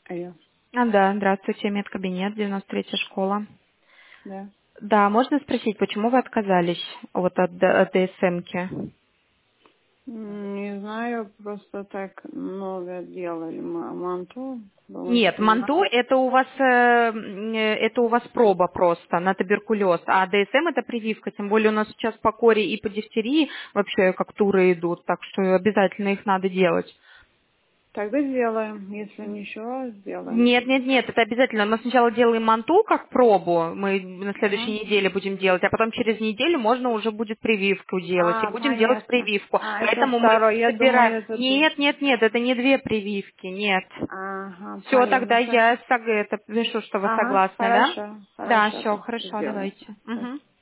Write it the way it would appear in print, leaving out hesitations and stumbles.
Алло. Да, здравствуйте, медкабинет, 93-я школа. Да. Да, можно спросить, почему вы отказались от ДСМ-ки? Не знаю, просто так много делали. Манту, думаю, Нет, что не МАНТУ надо. это у вас проба просто на туберкулез, а ДСМ это прививка, тем более у нас сейчас по коре и по дифтерии вообще как туры идут, так что обязательно их надо делать. Тогда сделаем. Если ничего, сделаем. Нет, нет, нет, это обязательно. Мы сначала делаем манту как пробу, мы на Ага. следующей неделе будем делать, а потом через неделю можно уже будет прививку делать, и будем делать Понятно. прививку. Это Поэтому мы второй. Я собираем... думаю, это... Нет, нет, нет, это не две прививки, нет. Ага, Все, понятно. тогда я это пишу, что вы Ага, согласны, да? хорошо. Да, Хорошо, все, так хорошо, сделаем. давайте. Мгм.